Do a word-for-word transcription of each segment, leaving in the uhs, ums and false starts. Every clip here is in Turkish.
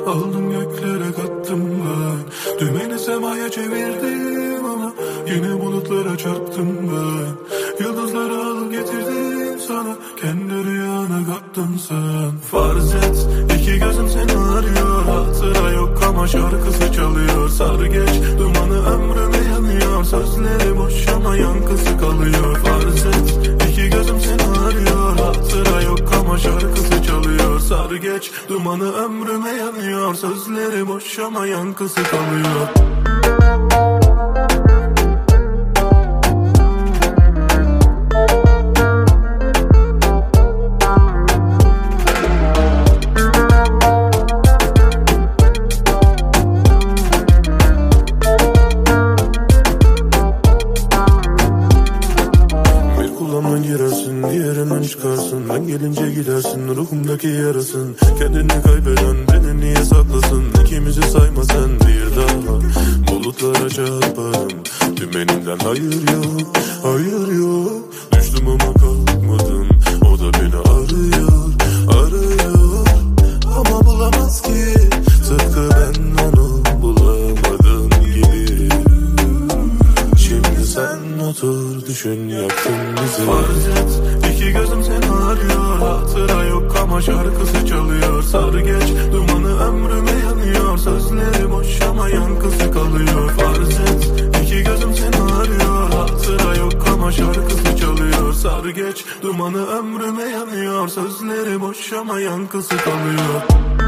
aldım göklere kattım ben. Dümeni semaya çevirdim ama yine bulutlara çarptım ben. Yıldızları alıp getirdim sana, kendi rüyana kattın sen. Farz et iki gözüm seni arıyor, hatıra yok ama şarkısı çalıyor. Sar geç dumanı ömrüme yanıyor, sözleri boş ama yankısı kalıyor. Farz et iki gözüm seni arıyor, hatıra yok ama şarkısı çalıyor. Sar geç dumanı ömrüme yanıyor, sözleri boş ama yankısı kalıyor. Çıkarsın, ben gelince gidersin, ruhumdaki yarasın. Kendini kaybeden beni niye saklasın? İkimizi sayma sen bir daha. Bulutlara çarparım, dümeninden hayır yok, hayır yok. Düştüm ama kalkmadım, o da beni arıyor, arıyor. Ama bulamaz ki, tıpkı ben onu bulamadım gibi. Şimdi sen otur düşün, yaktın bizi. Farz et İki gözüm seni arıyor, hatıra yok ama şarkısı çalıyor. Sar geç dumanı ömrüme yanıyor, sözleri boş ama yankısı kalıyor. Farz et iki gözüm seni arıyor, hatıra yok ama şarkısı çalıyor. Sar geç dumanı ömrüme yanıyor, sözleri boş ama yankısı kalıyor.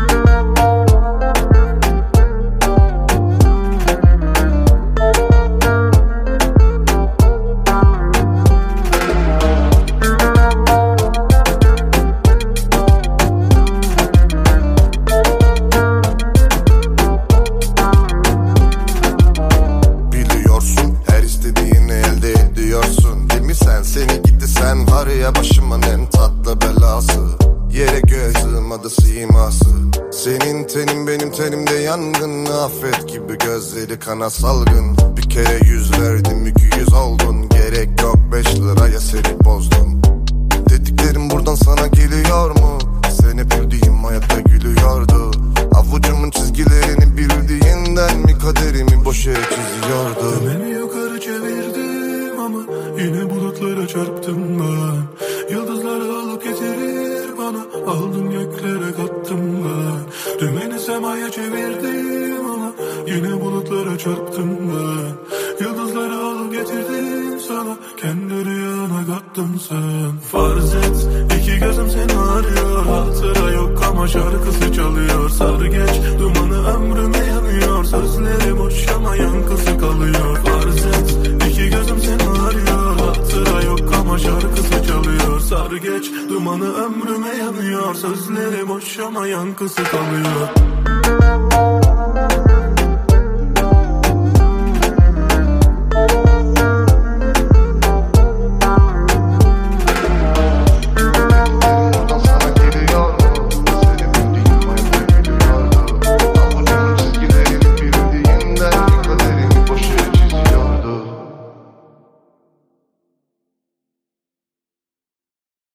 Başımın en tatlı belası, yere göğe sığmadı siması. Senin tenin benim tenimde yangın, affet gibi gözleri kana salgın. Bir kere yüz verdim iki yüz oldun, gerek yok beş liraya seni bozdum. Dediklerim buradan sana geliyor mu? Seni bildiğim hayatta gülüyordu. Avucumun çizgilerini bildiğinden mi kaderimi boş yere çiziyordu? Beni yukarı çevirdim ama yine bulutlara çarptım ben. Yıldızları alıp getirir bana, aldım göklere kattım ben. Dümeni semaya çevirdim ama yine bulutlara çarptım ben. Yıldızları alıp getirdim sana, kendi rüyana kattın sen. Farz et iki gözüm seni arıyor, hatıra yok ama şarkısı çalıyor. Sar geç dumanı ömrüme yanıyor, sözleri boş ama yankısı kalıyor. Farz et iki gözüm seni arıyor, hatıra yok ama şarkısı çalıyor. Sar geç dumanı ömrüme yanıyor, sözleri boş ama yankısı kalıyor.